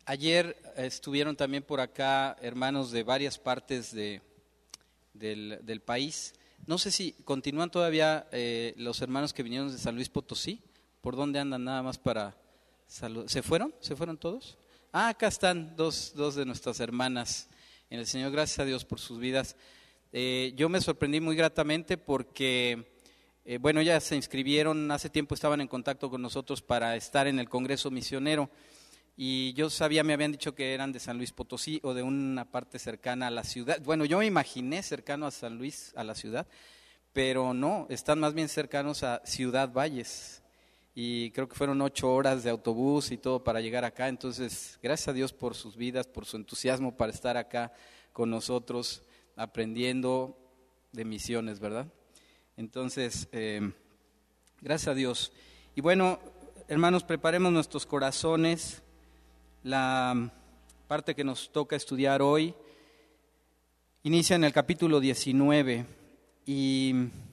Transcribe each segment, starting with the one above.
Ayer estuvieron también por acá hermanos de varias partes del país. No sé si continúan todavía los hermanos que vinieron de San Luis Potosí. ¿Por dónde andan nada más para saludar? ¿Se fueron? ¿Se fueron todos? Acá están dos de nuestras hermanas en el Señor. Gracias a Dios por sus vidas. Yo me sorprendí muy gratamente porque, ellas se inscribieron, hace tiempo estaban en contacto con nosotros para estar en el Congreso Misionero. Y yo sabía, me habían dicho que eran de San Luis Potosí o de una parte cercana a la ciudad. Bueno, yo me imaginé cercano a San Luis, a la ciudad, pero no, están más bien cercanos a Ciudad Valles. Y creo que fueron 8 horas de autobús y todo para llegar acá. Entonces, gracias a Dios por sus vidas, por su entusiasmo para estar acá con nosotros, aprendiendo de misiones, ¿verdad? Entonces, gracias a Dios. Y bueno, hermanos, preparemos nuestros corazones. La parte que nos toca estudiar hoy inicia en el capítulo 19 y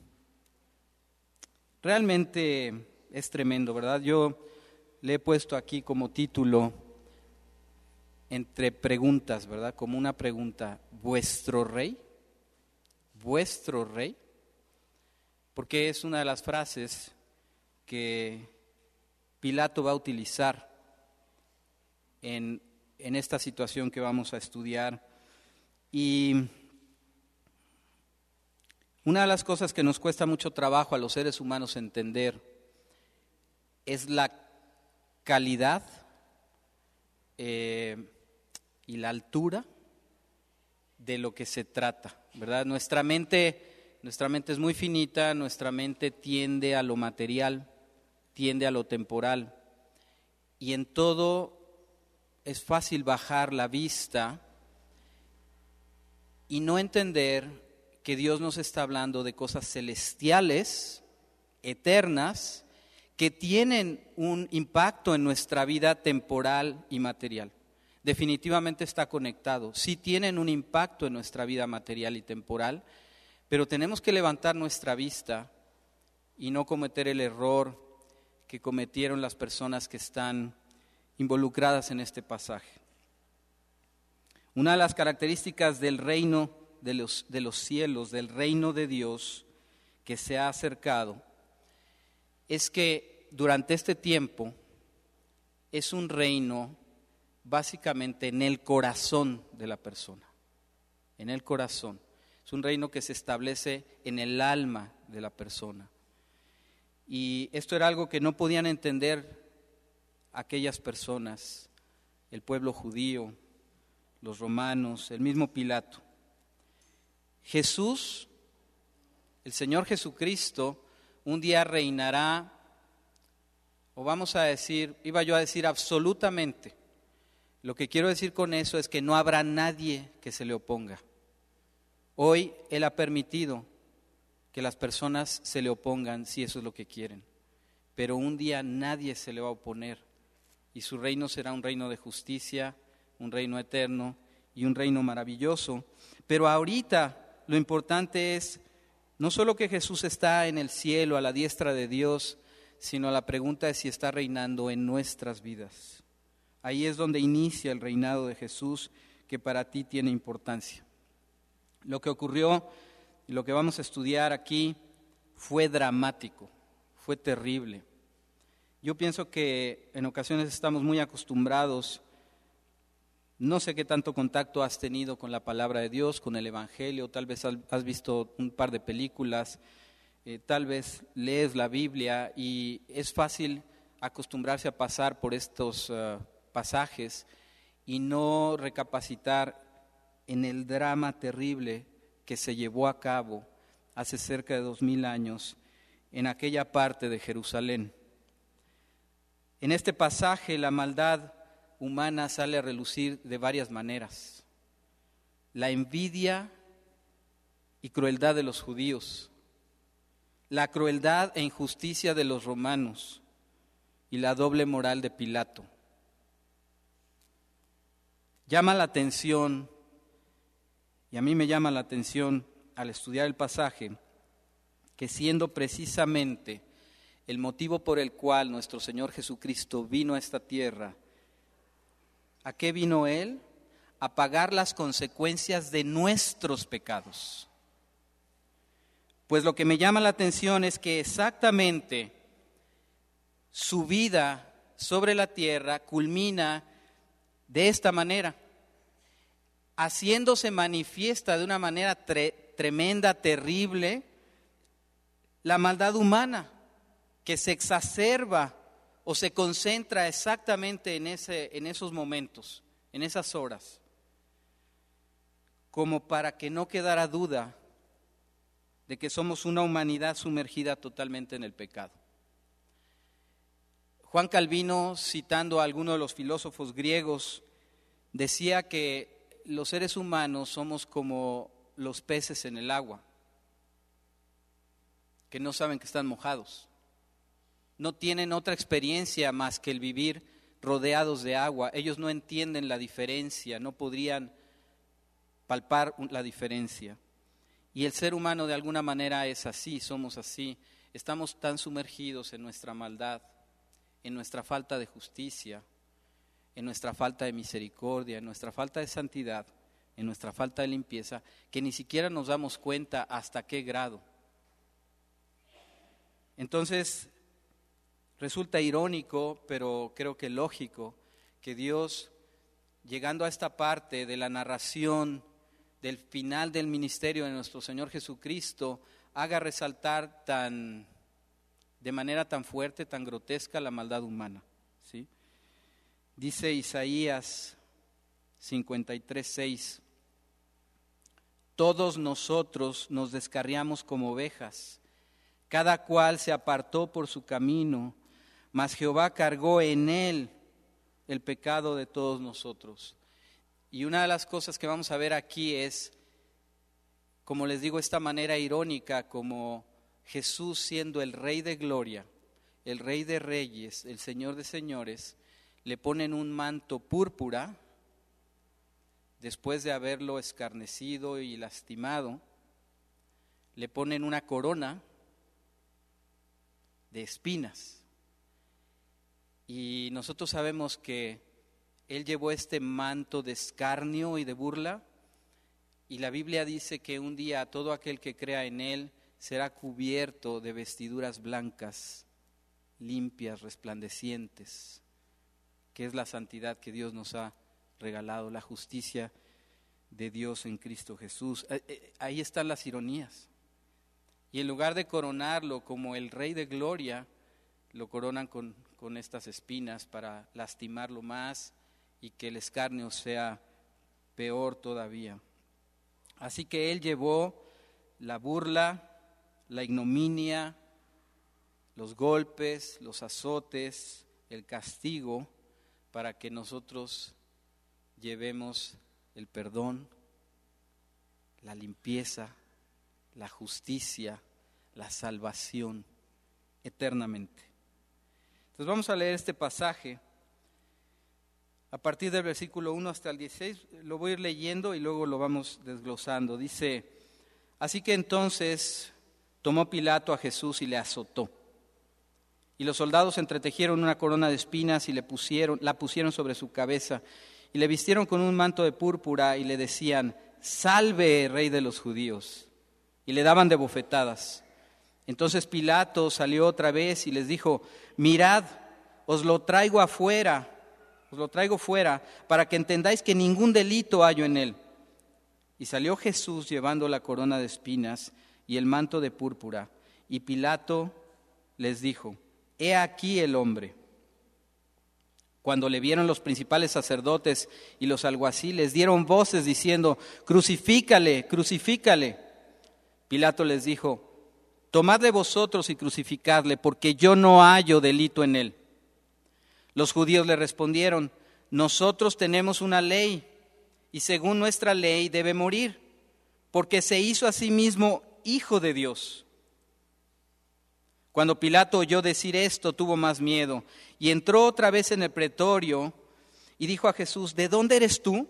realmente es tremendo, ¿verdad? Yo le he puesto aquí como título entre preguntas, ¿verdad? Como una pregunta, ¿vuestro rey? ¿Vuestro rey? Porque es una de las frases que Pilato va a utilizar en esta situación que vamos a estudiar. Y una de las cosas que nos cuesta mucho trabajo a los seres humanos entender es la calidad y la altura de lo que se trata, ¿verdad? Nuestra mente es muy finita, nuestra mente tiende a lo material, tiende a lo temporal, y en todo es fácil bajar la vista y no entender que Dios nos está hablando de cosas celestiales, eternas, que tienen un impacto en nuestra vida temporal y material. Definitivamente está conectado, sí tienen un impacto en nuestra vida material y temporal, pero tenemos que levantar nuestra vista y no cometer el error que cometieron las personas que están involucradas en este pasaje. Una de las características del reino de los cielos, del reino de Dios que se ha acercado, es que durante este tiempo es un reino básicamente en el corazón de la persona, en el corazón. Es un reino que se establece en el alma de la persona. Y esto era algo que no podían entender aquellas personas, el pueblo judío, los romanos, el mismo Pilato. Jesús, el Señor Jesucristo, un día reinará, o vamos a decir, iba yo a decir absolutamente. Lo que quiero decir con eso es que no habrá nadie que se le oponga. Hoy Él ha permitido que las personas se le opongan si eso es lo que quieren, pero un día nadie se le va a oponer. Y su reino será un reino de justicia, un reino eterno y un reino maravilloso. Pero ahorita lo importante es no solo que Jesús está en el cielo a la diestra de Dios, sino la pregunta es si está reinando en nuestras vidas. Ahí es donde inicia el reinado de Jesús, que para ti tiene importancia. Lo que ocurrió y lo que vamos a estudiar aquí fue dramático, fue terrible. Yo pienso que en ocasiones estamos muy acostumbrados, no sé qué tanto contacto has tenido con la palabra de Dios, con el Evangelio, tal vez has visto un par de películas, tal vez lees la Biblia y es fácil acostumbrarse a pasar por estos pasajes y no recapacitar en el drama terrible que se llevó a cabo hace cerca de 2000 años en aquella parte de Jerusalén. En este pasaje la maldad humana sale a relucir de varias maneras. La envidia y crueldad de los judíos, la crueldad e injusticia de los romanos y la doble moral de Pilato. Llama la atención, y a mí me llama la atención al estudiar el pasaje, que siendo precisamente el motivo por el cual nuestro Señor Jesucristo vino a esta tierra, ¿A qué vino Él? A pagar las consecuencias de nuestros pecados. Pues lo que me llama la atención es que exactamente su vida sobre la tierra culmina de esta manera, haciéndose manifiesta de una manera tremenda, terrible, la maldad humana que se exacerba o se concentra exactamente en esos momentos, en esas horas, como para que no quedara duda de que somos una humanidad sumergida totalmente en el pecado. Juan Calvino, citando a alguno de los filósofos griegos, decía que los seres humanos somos como los peces en el agua, que no saben que están mojados. No tienen otra experiencia más que el vivir rodeados de agua. Ellos no entienden la diferencia, no podrían palpar la diferencia. Y el ser humano de alguna manera es así, somos así. Estamos tan sumergidos en nuestra maldad, en nuestra falta de justicia, en nuestra falta de misericordia, en nuestra falta de santidad, en nuestra falta de limpieza, que ni siquiera nos damos cuenta hasta qué grado. Entonces, resulta irónico, pero creo que lógico, que Dios, llegando a esta parte de la narración del final del ministerio de nuestro Señor Jesucristo, haga resaltar de manera tan fuerte, tan grotesca la maldad humana, ¿sí? Dice Isaías 53:6: todos nosotros nos descarriamos como ovejas, cada cual se apartó por su camino, mas Jehová cargó en él el pecado de todos nosotros. Y una de las cosas que vamos a ver aquí es, como les digo, esta manera irónica, como Jesús, siendo el Rey de gloria, el Rey de reyes, el Señor de señores, le ponen un manto púrpura después de haberlo escarnecido y lastimado. Le ponen una corona de espinas. Y nosotros sabemos que Él llevó este manto de escarnio y de burla, y la Biblia dice que un día todo aquel que crea en Él será cubierto de vestiduras blancas, limpias, resplandecientes, que es la santidad que Dios nos ha regalado, la justicia de Dios en Cristo Jesús. Ahí están las ironías. Y en lugar de coronarlo como el Rey de gloria, lo coronan con estas espinas para lastimarlo más y que el escarnio sea peor todavía. Así que Él llevó la burla, la ignominia, los golpes, los azotes, el castigo, para que nosotros llevemos el perdón, la limpieza, la justicia, la salvación eternamente. Entonces vamos a leer este pasaje a partir del versículo 1 hasta el 16, lo voy a ir leyendo y luego lo vamos desglosando. Dice: así que entonces tomó Pilato a Jesús y le azotó. Y los soldados entretejieron una corona de espinas y la pusieron sobre su cabeza, y le vistieron con un manto de púrpura y le decían: salve, Rey de los judíos. Y le daban de bofetadas. Entonces Pilato salió otra vez y les dijo: mirad, os lo traigo fuera, para que entendáis que ningún delito hallo en él. Y salió Jesús llevando la corona de espinas y el manto de púrpura. Y Pilato les dijo: he aquí el hombre. Cuando le vieron los principales sacerdotes y los alguaciles, dieron voces diciendo: crucifícale, crucifícale. Pilato les dijo: tomadle vosotros y crucificadle, porque yo no hallo delito en él. Los judíos le respondieron: nosotros tenemos una ley, y según nuestra ley debe morir, porque se hizo a sí mismo hijo de Dios. Cuando Pilato oyó decir esto, tuvo más miedo, y entró otra vez en el pretorio, y dijo a Jesús: ¿de dónde eres tú?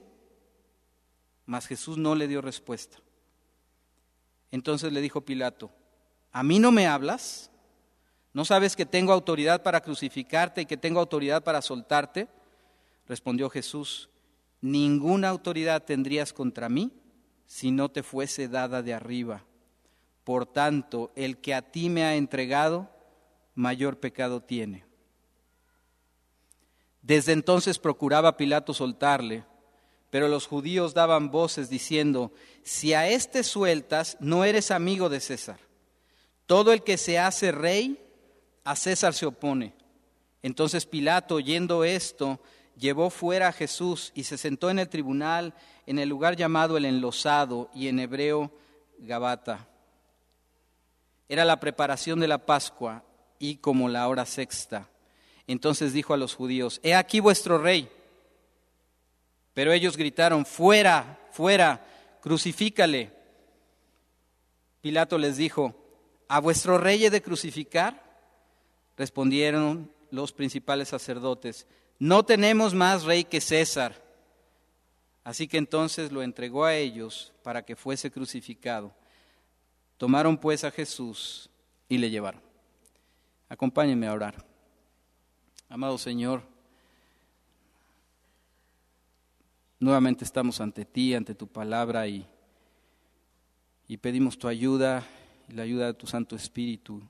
Mas Jesús no le dio respuesta. Entonces le dijo Pilato: ¿a mí no me hablas? ¿No sabes que tengo autoridad para crucificarte y que tengo autoridad para soltarte? Respondió Jesús: ninguna autoridad tendrías contra mí si no te fuese dada de arriba. Por tanto, el que a ti me ha entregado, mayor pecado tiene. Desde entonces procuraba Pilato soltarle, pero los judíos daban voces diciendo: si a éste sueltas, no eres amigo de César. Todo el que se hace rey, a César se opone. Entonces Pilato, oyendo esto, llevó fuera a Jesús y se sentó en el tribunal, en el lugar llamado el Enlosado, y en hebreo Gabata. Era la preparación de la Pascua y como la hora sexta. Entonces dijo a los judíos: he aquí vuestro rey. Pero ellos gritaron: fuera, fuera, crucifícale. Pilato les dijo: ¿a vuestro rey he de crucificar? Respondieron los principales sacerdotes: no tenemos más rey que César. Así que entonces lo entregó a ellos para que fuese crucificado. Tomaron pues a Jesús y le llevaron. Acompáñenme a orar. Amado Señor, nuevamente estamos ante ti, ante tu palabra y pedimos tu ayuda y la ayuda de tu Santo Espíritu.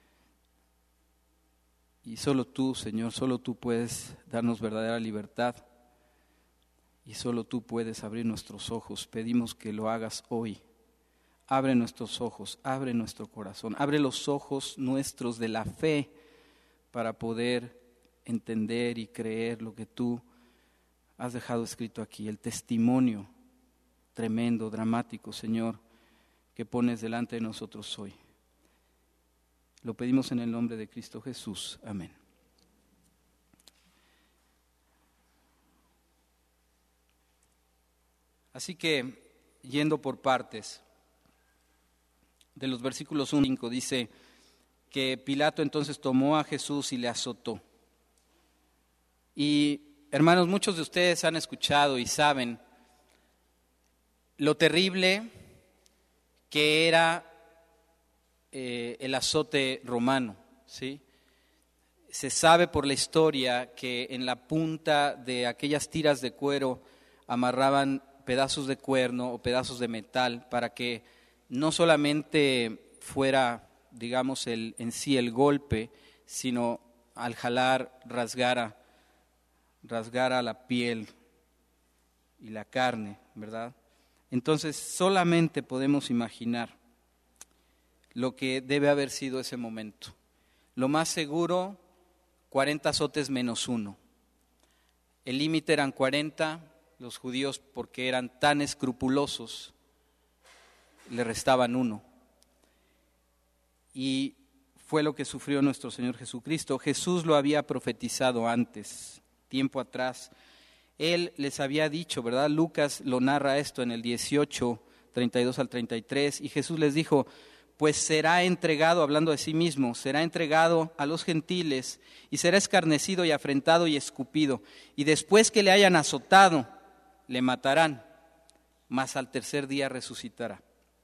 Y solo tú, Señor, solo tú puedes darnos verdadera libertad y solo tú puedes abrir nuestros ojos. Pedimos que lo hagas hoy. Abre nuestros ojos, abre nuestro corazón, abre los ojos nuestros de la fe para poder entender y creer lo que tú has dejado escrito aquí, el testimonio tremendo, dramático, Señor, que pones delante de nosotros hoy. Lo pedimos en el nombre de Cristo Jesús. Amén. Así que, yendo por partes, de los versículos 1 y 5 dice que Pilato entonces tomó a Jesús y le azotó. Y hermanos, muchos de ustedes han escuchado y saben lo terrible que era el azote romano, ¿sí? Se sabe por la historia que en la punta de aquellas tiras de cuero amarraban pedazos de cuerno o pedazos de metal para que no solamente fuera, digamos, en sí el golpe, sino al jalar rasgara la piel y la carne, ¿verdad? Entonces solamente podemos imaginar lo que debe haber sido ese momento. Lo más seguro, 40 azotes menos uno. El límite eran 40, los judíos, porque eran tan escrupulosos, le restaban uno. Y fue lo que sufrió nuestro Señor Jesucristo. Jesús lo había profetizado antes, tiempo atrás. Él les había dicho, ¿verdad? Lucas lo narra esto en el 18, 32 al 33, y Jesús les dijo: pues será entregado, hablando de sí mismo, será entregado a los gentiles y será escarnecido y afrentado y escupido. Y después que le hayan azotado, le matarán, mas al tercer día resucitará.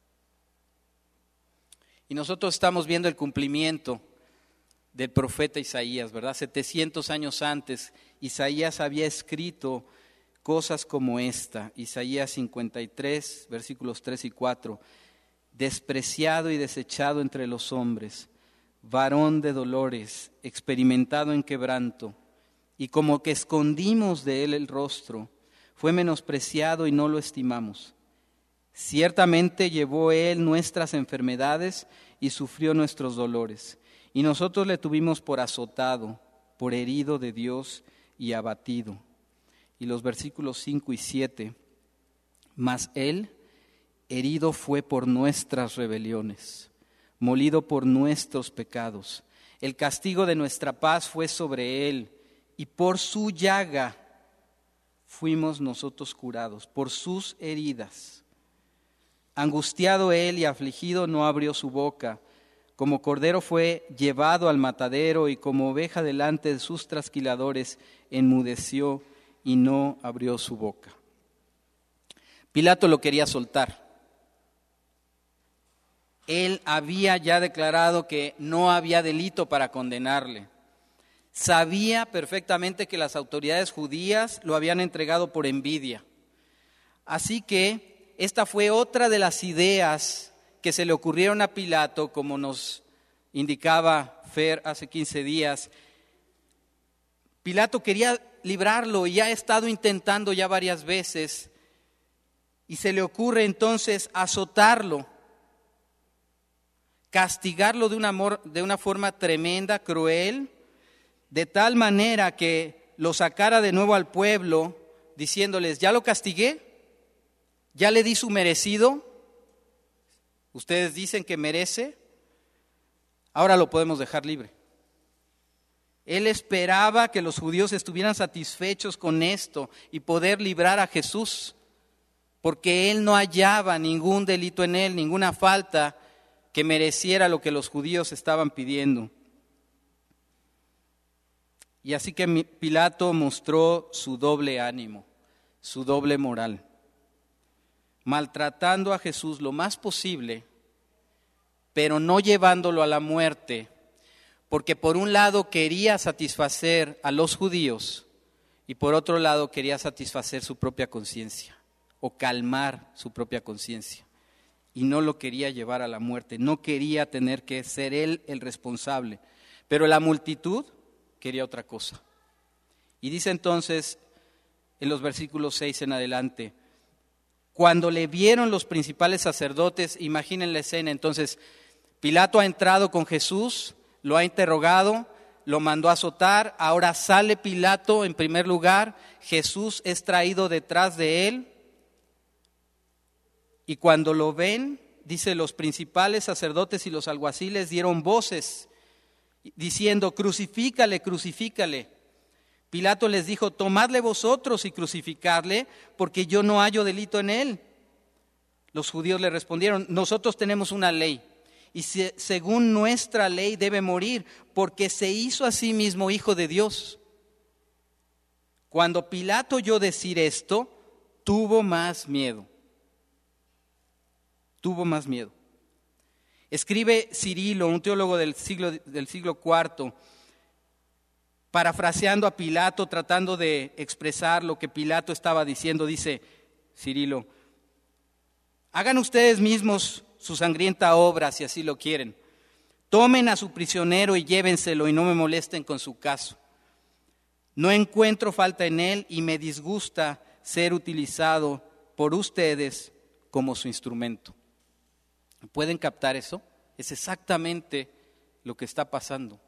Y nosotros estamos viendo el cumplimiento del profeta Isaías, ¿verdad? 700 años antes, Isaías había escrito cosas como esta. Isaías 53, versículos 3 y 4. Despreciado y desechado entre los hombres, varón de dolores, experimentado en quebranto, y como que escondimos de él el rostro, fue menospreciado y no lo estimamos. Ciertamente llevó él nuestras enfermedades y sufrió nuestros dolores, y nosotros le tuvimos por azotado, por herido de Dios y abatido. Y los versículos 5 y 7, mas él herido fue por nuestras rebeliones, molido por nuestros pecados. El castigo de nuestra paz fue sobre él, y por su llaga fuimos nosotros curados, por sus heridas. Angustiado él y afligido no abrió su boca. Como cordero fue llevado al matadero, y como oveja delante de sus trasquiladores enmudeció y no abrió su boca. Pilato lo quería soltar. Él había ya declarado que no había delito para condenarle. Sabía perfectamente que las autoridades judías lo habían entregado por envidia. Así que esta fue otra de las ideas que se le ocurrieron a Pilato, como nos indicaba Fer hace 15 días. Pilato quería librarlo y ya ha estado intentando ya varias veces, y se le ocurre entonces azotarlo, castigarlo de una forma tremenda, cruel, de tal manera que lo sacara de nuevo al pueblo, diciéndoles: ya lo castigué, ya le di su merecido, ustedes dicen que merece, ahora lo podemos dejar libre. Él esperaba que los judíos estuvieran satisfechos con esto y poder librar a Jesús, porque él no hallaba ningún delito en él, ninguna falta que mereciera lo que los judíos estaban pidiendo. Y así que Pilato mostró su doble ánimo, su doble moral, maltratando a Jesús lo más posible, pero no llevándolo a la muerte, porque por un lado quería satisfacer a los judíos y por otro lado quería satisfacer su propia conciencia o calmar su propia conciencia, y no lo quería llevar a la muerte, no quería tener que ser él el responsable, pero la multitud quería otra cosa. Y dice entonces en los versículos 6 en adelante: cuando le vieron los principales sacerdotes, imaginen la escena, entonces Pilato ha entrado con Jesús, lo ha interrogado, lo mandó a azotar, ahora sale Pilato en primer lugar, Jesús es traído detrás de él, y cuando lo ven, dice, los principales sacerdotes y los alguaciles dieron voces diciendo: crucifícale, crucifícale. Pilato les dijo: tomadle vosotros y crucificadle, porque yo no hallo delito en él. Los judíos le respondieron: nosotros tenemos una ley, y según nuestra ley debe morir, porque se hizo a sí mismo hijo de Dios. Cuando Pilato oyó decir esto, tuvo más miedo. Tuvo más miedo. Escribe Cirilo, un teólogo del siglo IV, parafraseando a Pilato, tratando de expresar lo que Pilato estaba diciendo, dice Cirilo: hagan ustedes mismos su sangrienta obra si así lo quieren. Tomen a su prisionero y llévenselo y no me molesten con su caso. No encuentro falta en él y me disgusta ser utilizado por ustedes como su instrumento. ¿Pueden captar eso? Es exactamente lo que está pasando.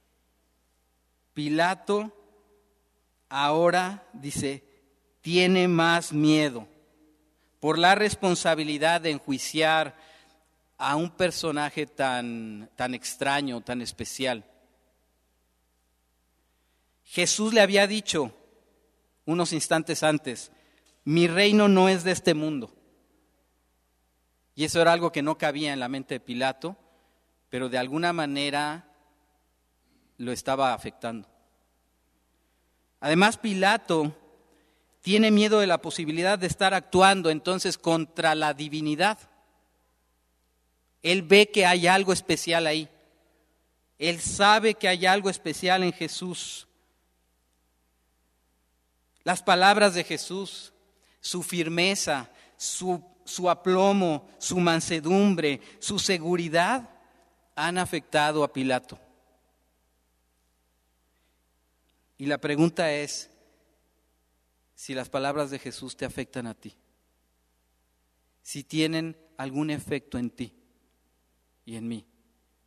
Pilato ahora, dice, tiene más miedo por la responsabilidad de enjuiciar a un personaje tan extraño, tan especial. Jesús le había dicho unos instantes antes: mi reino no es de este mundo. Y eso era algo que no cabía en la mente de Pilato, pero de alguna manera lo estaba afectando. Además, Pilato tiene miedo de la posibilidad de estar actuando entonces contra la divinidad. Él ve que hay algo especial ahí. Él sabe que hay algo especial en Jesús. Las palabras de Jesús, su firmeza, su aplomo, su mansedumbre, su seguridad han afectado a Pilato. Y la pregunta es si las palabras de Jesús te afectan a ti, si tienen algún efecto en ti y en mí.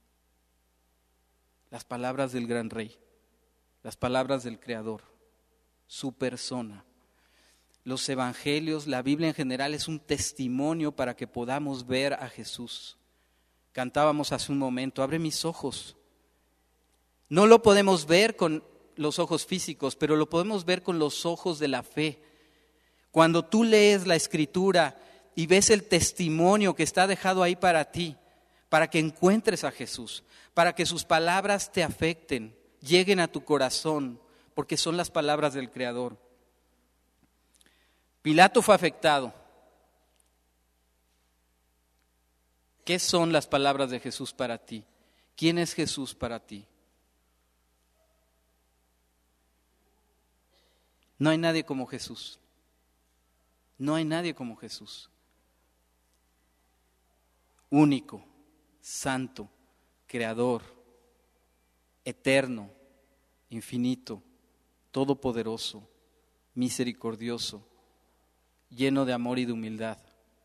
Las palabras del gran rey, las palabras del Creador, su persona. Los evangelios, la Biblia en general es un testimonio para que podamos ver a Jesús. Cantábamos hace un momento: abre mis ojos. No lo podemos ver con los ojos físicos, pero lo podemos ver con los ojos de la fe. Cuando tú lees la Escritura y ves el testimonio que está dejado ahí para ti, para que encuentres a Jesús, para que sus palabras te afecten, lleguen a tu corazón, porque son las palabras del Creador. Pilato fue afectado. ¿Qué son las palabras de Jesús para ti? ¿Quién es Jesús para ti? No hay nadie como Jesús. No hay nadie como Jesús. Único, santo, creador, eterno, infinito, todopoderoso, misericordioso, lleno de amor y de humildad.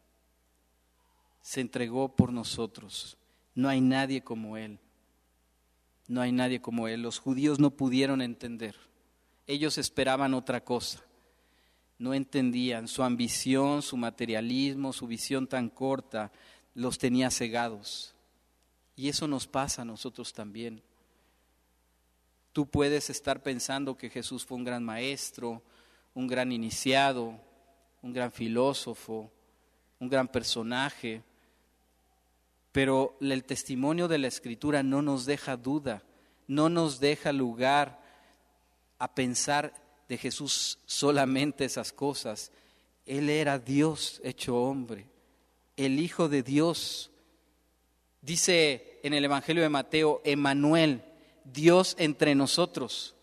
Se entregó por nosotros. No hay nadie como Él. No hay nadie como Él. Los judíos no pudieron entender. Ellos esperaban otra cosa. No entendían. Su ambición, su materialismo, su visión tan corta los tenía cegados. Y eso nos pasa a nosotros también. Tú puedes estar pensando que Jesús fue un gran maestro, un gran iniciado, un gran filósofo, un gran personaje, pero el testimonio de la Escritura no nos deja duda, no nos deja lugar a pensar de Jesús solamente esas cosas. Él era Dios hecho hombre, el Hijo de Dios. Dice en el Evangelio de Mateo, Emmanuel, Dios entre nosotros.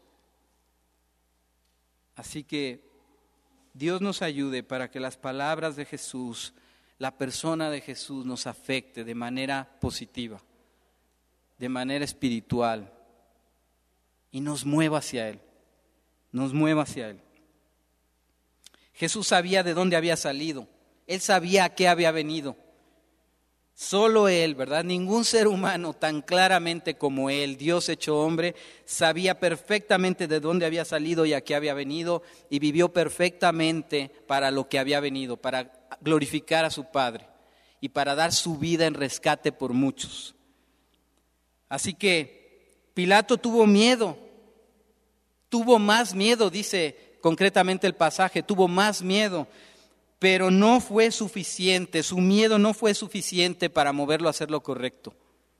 Así que Dios nos ayude para que las palabras de Jesús, la persona de Jesús nos afecte de manera positiva, de manera espiritual y nos mueva hacia Él, nos mueva hacia Él. Jesús sabía de dónde había salido, Él sabía a qué había venido. Solo Él, ¿verdad? Ningún ser humano tan claramente como Él, Dios hecho hombre, sabía perfectamente de dónde había salido y a qué había venido y vivió perfectamente para lo que había venido, para glorificar a su Padre y para dar su vida en rescate por muchos. Así que Pilato tuvo miedo, tuvo más miedo, dice concretamente el pasaje, tuvo más miedo. Pero no fue suficiente, su miedo no fue suficiente para moverlo a hacer lo correcto.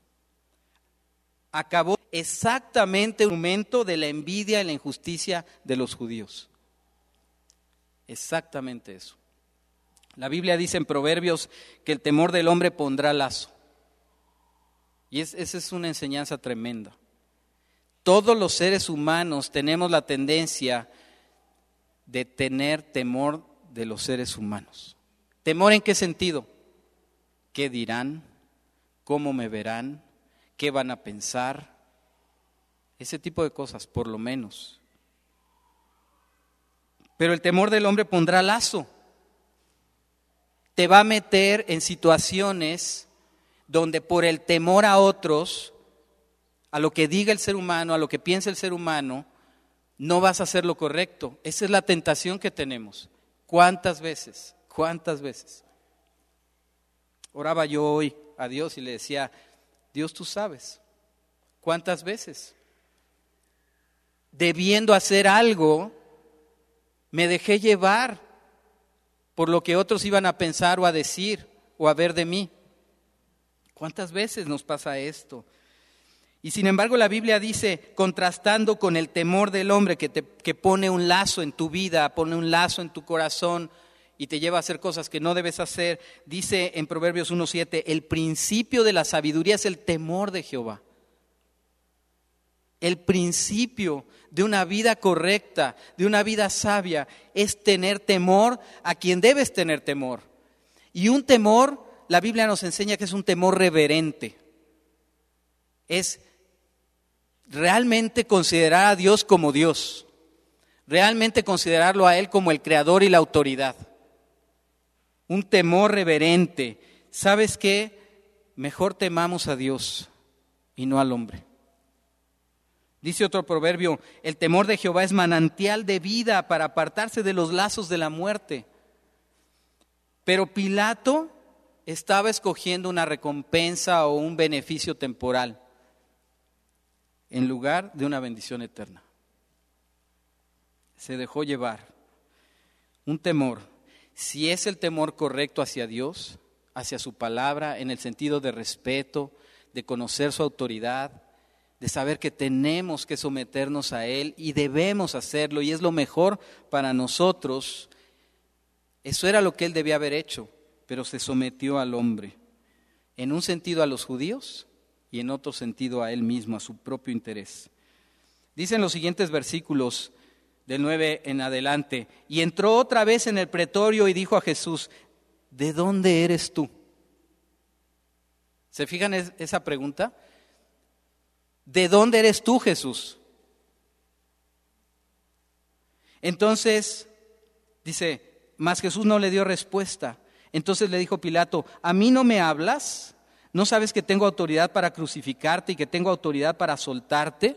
Acabó exactamente el momento de la envidia y la injusticia de los judíos. Exactamente eso. La Biblia dice en Proverbios que el temor del hombre pondrá lazo. Y esa es una enseñanza tremenda. Todos los seres humanos tenemos la tendencia de tener temor de los seres humanos. ¿Temor en qué sentido? ¿Qué dirán? ¿Cómo me verán? ¿Qué van a pensar? Ese tipo de cosas, por lo menos. Pero el temor del hombre pondrá lazo. Te va a meter en situaciones donde por el temor a otros, a lo que diga el ser humano, a lo que piense el ser humano, no vas a hacer lo correcto. Esa es la tentación que tenemos. ¿Cuántas veces? ¿Cuántas veces? Oraba yo hoy a Dios y le decía, Dios, tú sabes. ¿Cuántas veces? Debiendo hacer algo, me dejé llevar por lo que otros iban a pensar o a decir o a ver de mí. ¿Cuántas veces nos pasa esto? Y sin embargo la Biblia dice, contrastando con el temor del hombre que pone un lazo en tu vida, pone un lazo en tu corazón y te lleva a hacer cosas que no debes hacer, dice en Proverbios 1:7, el principio de la sabiduría es el temor de Jehová. El principio de una vida correcta, de una vida sabia, es tener temor a quien debes tener temor. Y un temor, la Biblia nos enseña que es un temor reverente. Es realmente considerar a Dios como Dios, realmente considerarlo a Él como el creador y la autoridad. Un temor reverente. ¿Sabes qué? Mejor temamos a Dios y no al hombre. Dice otro proverbio, el temor de Jehová es manantial de vida para apartarse de los lazos de la muerte. Pero Pilato estaba escogiendo una recompensa o un beneficio temporal en lugar de una bendición eterna. Se dejó llevar. Un temor, si es el temor correcto hacia Dios, hacia su palabra, en el sentido de respeto, de conocer su autoridad, de saber que tenemos que someternos a Él y debemos hacerlo y es lo mejor para nosotros. Eso era lo que Él debía haber hecho, pero se sometió al hombre, en un sentido a los judíos y en otro sentido a Él mismo, a su propio interés. Dicen los siguientes versículos del 9 en adelante. Y entró otra vez en el pretorio y dijo a Jesús: ¿de dónde eres tú? ¿Se fijan esa pregunta? ¿De dónde eres tú, Jesús? Entonces, dice, mas Jesús no le dio respuesta. Entonces le dijo Pilato: ¿a mí no me hablas? ¿No sabes que tengo autoridad para crucificarte y que tengo autoridad para soltarte?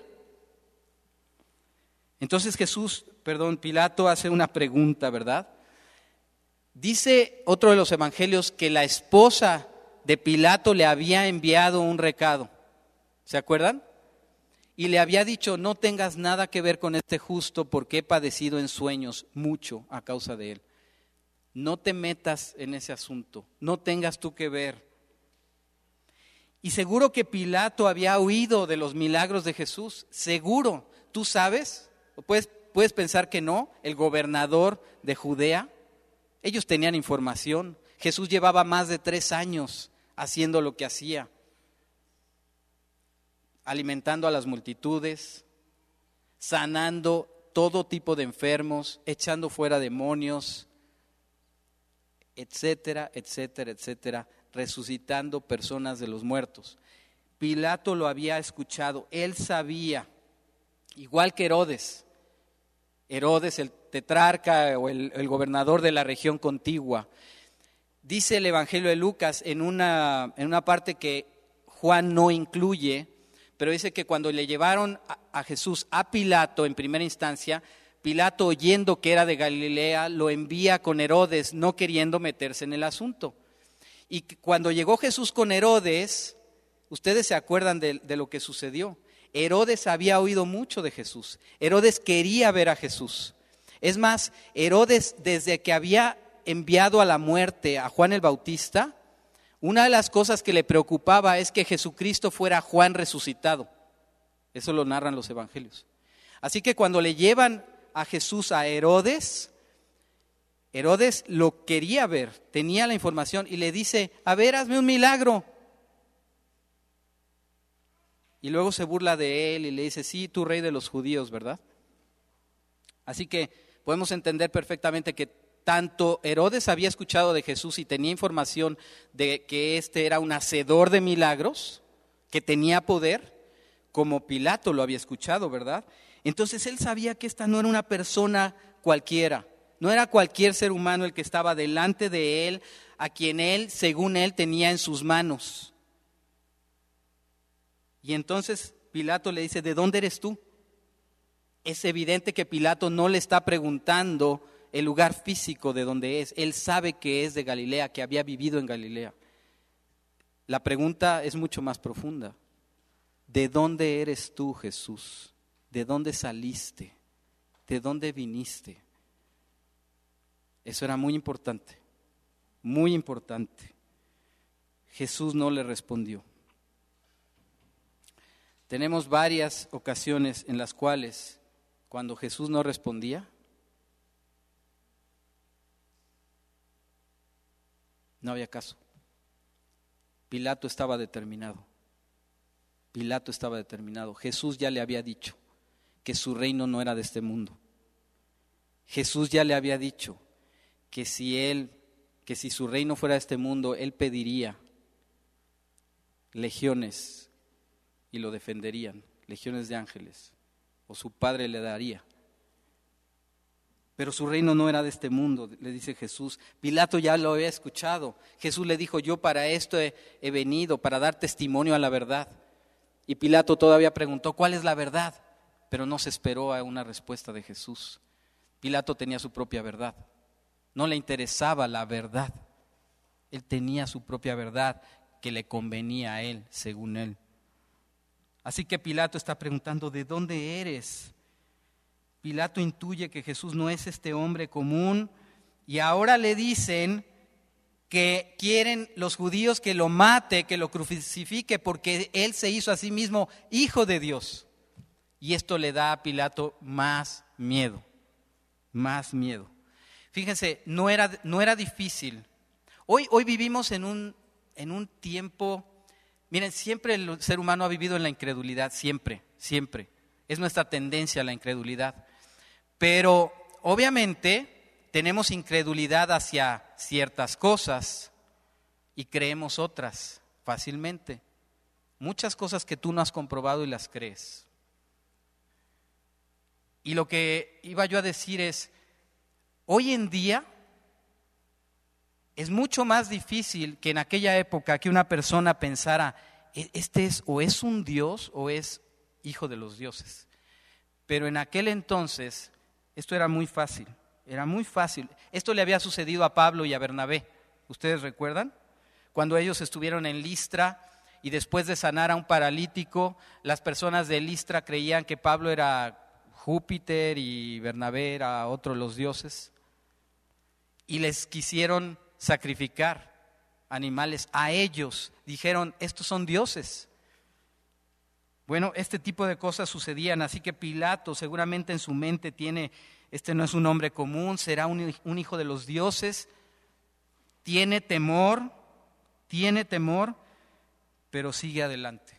Entonces Pilato hace una pregunta, ¿verdad? Dice otro de los evangelios que la esposa de Pilato le había enviado un recado. ¿Se acuerdan? Y le había dicho: no tengas nada que ver con este justo, porque he padecido en sueños mucho a causa de él. No te metas en ese asunto, no tengas tú que ver. Y seguro que Pilato había oído de los milagros de Jesús, seguro. ¿Tú sabes? Puedes pensar que no. El gobernador de Judea, ellos tenían información. Jesús llevaba más de 3 años haciendo lo que hacía, alimentando a las multitudes, sanando todo tipo de enfermos, echando fuera demonios, etcétera, etcétera, etcétera, resucitando personas de los muertos. Pilato lo había escuchado, él sabía, igual que Herodes, el tetrarca o el gobernador de la región contigua. Dice el Evangelio de Lucas en una parte que Juan no incluye, pero dice que cuando le llevaron a Jesús a Pilato en primera instancia, Pilato, oyendo que era de Galilea, lo envía con Herodes, no queriendo meterse en el asunto. Y cuando llegó Jesús con Herodes, ustedes se acuerdan de lo que sucedió. Herodes había oído mucho de Jesús. Herodes quería ver a Jesús. Es más, Herodes, desde que había enviado a la muerte a Juan el Bautista, una de las cosas que le preocupaba es que Jesucristo fuera Juan resucitado. Eso lo narran los evangelios. Así que cuando le llevan a Jesús a Herodes, Herodes lo quería ver, tenía la información y le dice: a ver, hazme un milagro. Y luego se burla de él y le dice: sí, tú rey de los judíos, ¿verdad? Así que podemos entender perfectamente que tanto Herodes había escuchado de Jesús y tenía información de que este era un hacedor de milagros, que tenía poder, como Pilato lo había escuchado, ¿verdad? Entonces él sabía que esta no era una persona cualquiera, no era cualquier ser humano el que estaba delante de él, a quien él, según él, tenía en sus manos. Y entonces Pilato le dice: ¿de dónde eres tú? Es evidente que Pilato no le está preguntando el lugar físico de donde es. Él sabe que es de Galilea, que había vivido en Galilea. La pregunta es mucho más profunda. ¿De dónde eres tú, Jesús? ¿De dónde saliste? ¿De dónde viniste? Eso era muy importante, muy importante. Jesús no le respondió. Tenemos varias ocasiones en las cuales, cuando Jesús no respondía, no había caso. Pilato estaba determinado. Jesús ya le había dicho que su reino no era de este mundo. Jesús ya le había dicho que si su reino fuera de este mundo, él pediría legiones y lo defenderían, legiones de ángeles, o su padre le daría. Pero su reino no era de este mundo, le dice Jesús. Pilato ya lo había escuchado. Jesús le dijo: yo para esto he venido, para dar testimonio a la verdad. Y Pilato todavía preguntó: ¿cuál es la verdad? Pero no se esperó a una respuesta de Jesús. Pilato tenía su propia verdad. No le interesaba la verdad. Él tenía su propia verdad que le convenía a él, según él. Así que Pilato está preguntando: ¿de dónde eres? Pilato intuye que Jesús no es este hombre común y ahora le dicen que quieren los judíos que lo mate, que lo crucifique, porque él se hizo a sí mismo hijo de Dios. Y esto le da a Pilato más miedo. Fíjense, no era difícil. Hoy vivimos en un tiempo, miren, siempre el ser humano ha vivido en la incredulidad, siempre. Es nuestra tendencia a la incredulidad. Pero obviamente tenemos incredulidad hacia ciertas cosas y creemos otras fácilmente. Muchas cosas que tú no has comprobado y las crees. Y lo que iba yo a decir es, hoy en día es mucho más difícil que en aquella época que una persona pensara, este es o es un dios o es hijo de los dioses. Pero en aquel entonces esto era muy fácil, era muy fácil. Esto le había sucedido a Pablo y a Bernabé, ¿ustedes recuerdan? Cuando ellos estuvieron en Listra y después de sanar a un paralítico, las personas de Listra creían que Pablo era Júpiter y Bernabé era otro de los dioses y les quisieron sacrificar animales a ellos. Dijeron, estos son dioses. Bueno, este tipo de cosas sucedían, así que Pilato seguramente en su mente tiene, este no es un hombre común, será un hijo de los dioses. Tiene temor, pero sigue adelante.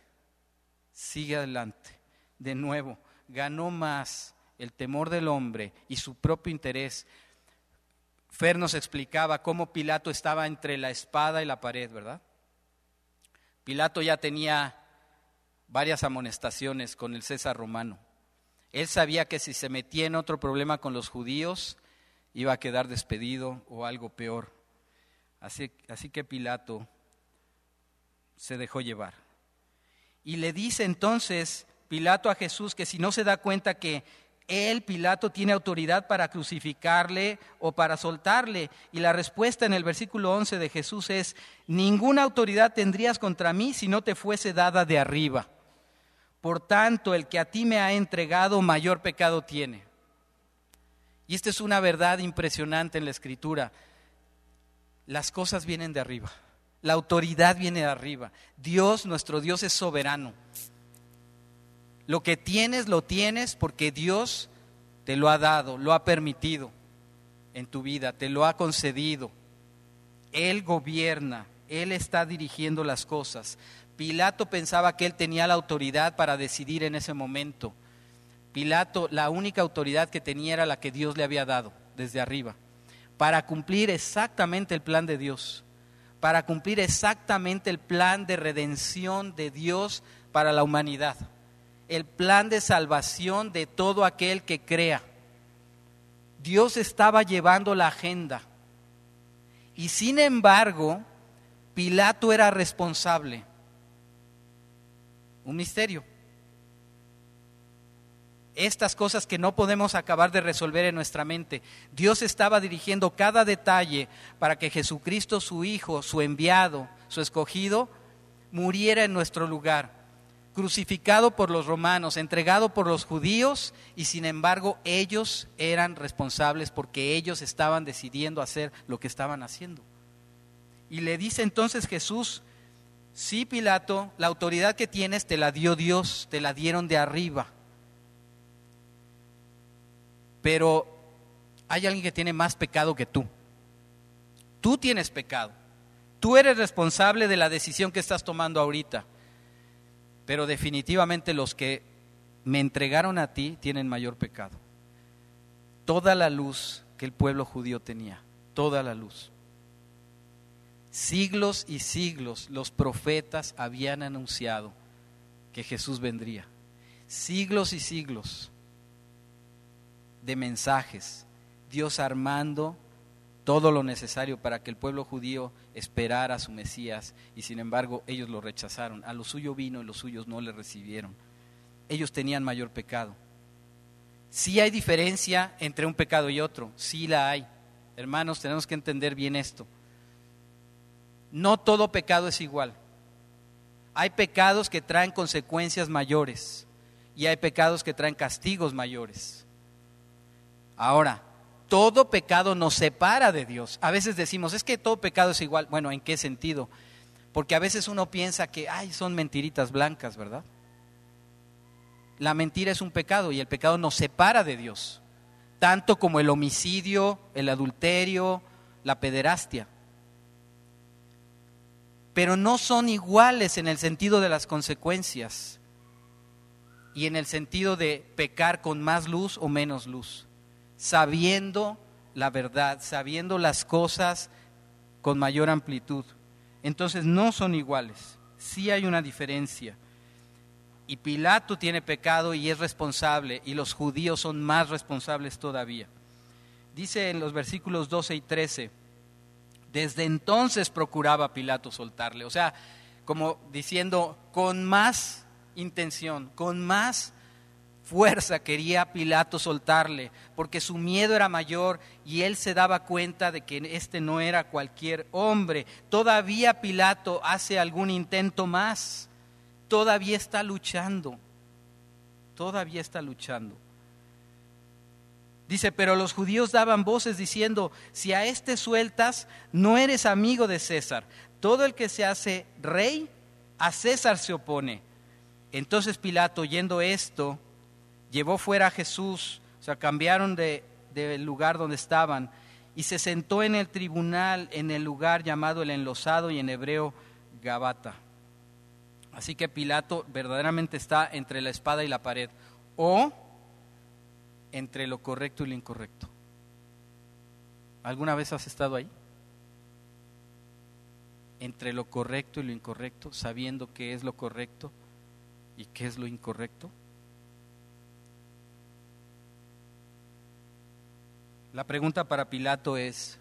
De nuevo, ganó más el temor del hombre y su propio interés. Fer nos explicaba cómo Pilato estaba entre la espada y la pared, ¿verdad? Pilato ya tenía varias amonestaciones con el César romano. Él sabía que si se metía en otro problema con los judíos, iba a quedar despedido o algo peor. Así que Pilato se dejó llevar. Y le dice entonces Pilato a Jesús que si no se da cuenta que él, Pilato, tiene autoridad para crucificarle o para soltarle. Y la respuesta en el versículo 11 de Jesús es, ninguna autoridad tendrías contra mí si no te fuese dada de arriba. Por tanto, el que a ti me ha entregado, mayor pecado tiene. Y esta es una verdad impresionante en la Escritura. Las cosas vienen de arriba. La autoridad viene de arriba. Dios, nuestro Dios, es soberano. Lo que tienes, lo tienes porque Dios te lo ha dado, lo ha permitido en tu vida, te lo ha concedido. Él gobierna, Él está dirigiendo las cosas. Pilato pensaba que él tenía la autoridad para decidir en ese momento. Pilato, la única autoridad que tenía era la que Dios le había dado desde arriba, para cumplir exactamente el plan de Dios, para cumplir exactamente el plan de redención de Dios para la humanidad, el plan de salvación de todo aquel que crea. Dios estaba llevando la agenda y sin embargo Pilato era responsable. Un misterio. Estas cosas que no podemos acabar de resolver en nuestra mente. Dios estaba dirigiendo cada detalle para que Jesucristo, su Hijo, su enviado, su escogido, muriera en nuestro lugar, crucificado por los romanos, entregado por los judíos, y sin embargo ellos eran responsables porque ellos estaban decidiendo hacer lo que estaban haciendo. Y le dice entonces Jesús, sí, Pilato, la autoridad que tienes te la dio Dios, te la dieron de arriba. Pero hay alguien que tiene más pecado que tú. Tú tienes pecado. Tú eres responsable de la decisión que estás tomando ahorita. Pero definitivamente los que me entregaron a ti tienen mayor pecado. Toda la luz que el pueblo judío tenía, toda la luz. Siglos y siglos los profetas habían anunciado que Jesús vendría. Siglos y siglos de mensajes, Dios armando todo lo necesario para que el pueblo judío esperara a su Mesías, y sin embargo ellos lo rechazaron. A lo suyo vino y los suyos no le recibieron. Ellos tenían mayor pecado. Sí hay diferencia entre un pecado y otro, sí la hay. Hermanos, tenemos que entender bien esto. No todo pecado es igual. Hay pecados que traen consecuencias mayores y hay pecados que traen castigos mayores. Ahora, todo pecado nos separa de Dios. A veces decimos, es que todo pecado es igual. Bueno, ¿en qué sentido? Porque a veces uno piensa que son mentiritas blancas, ¿verdad? La mentira es un pecado y el pecado nos separa de Dios, tanto como el homicidio, el adulterio, la pederastia. Pero no son iguales en el sentido de las consecuencias y en el sentido de pecar con más luz o menos luz. sabiendo la verdad, sabiendo las cosas con mayor amplitud. Entonces no son iguales, sí hay una diferencia. Y Pilato tiene pecado y es responsable, y los judíos son más responsables todavía. Dice en los versículos 12 y 13, desde entonces procuraba Pilato soltarle, o sea, como diciendo, con más intención, con más fuerza quería Pilato soltarle, porque su miedo era mayor y él se daba cuenta de que este no era cualquier hombre. Todavía Pilato hace algún intento más, todavía está luchando. Dice, pero los judíos daban voces diciendo, si a este sueltas, no eres amigo de César. Todo el que se hace rey, a César se opone. Entonces Pilato, oyendo esto, llevó fuera a Jesús, o sea, cambiaron del lugar donde estaban, y se sentó en el tribunal, en el lugar llamado el Enlosado y en hebreo Gabata. Así que Pilato verdaderamente está entre la espada y la pared, o entre lo correcto y lo incorrecto. ¿Alguna vez has estado ahí? Entre lo correcto y lo incorrecto, sabiendo qué es lo correcto y qué es lo incorrecto. La pregunta para Pilato es,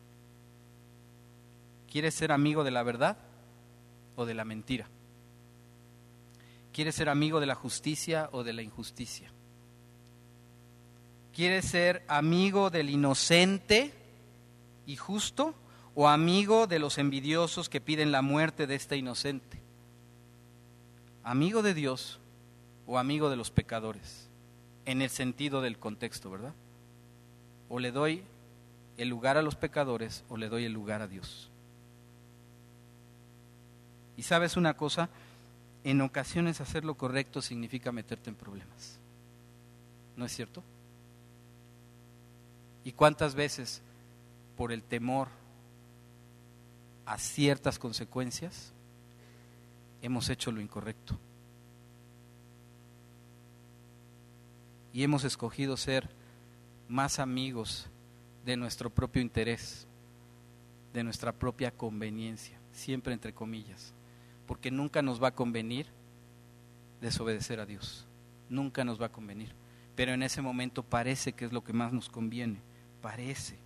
¿quieres ser amigo de la verdad o de la mentira? ¿Quieres ser amigo de la justicia o de la injusticia? ¿Quieres ser amigo del inocente y justo o amigo de los envidiosos que piden la muerte de este inocente? ¿Amigo de Dios o amigo de los pecadores? En el sentido del contexto, ¿verdad? O le doy el lugar a los pecadores o le doy el lugar a Dios. Y sabes una cosa, en ocasiones hacer lo correcto significa meterte en problemas. ¿No es cierto? ¿Y cuántas veces por el temor a ciertas consecuencias hemos hecho lo incorrecto? Y hemos escogido ser más amigos de nuestro propio interés, de nuestra propia conveniencia, siempre entre comillas, porque nunca nos va a convenir desobedecer a Dios, nunca nos va a convenir, pero en ese momento parece que es lo que más nos conviene, parece.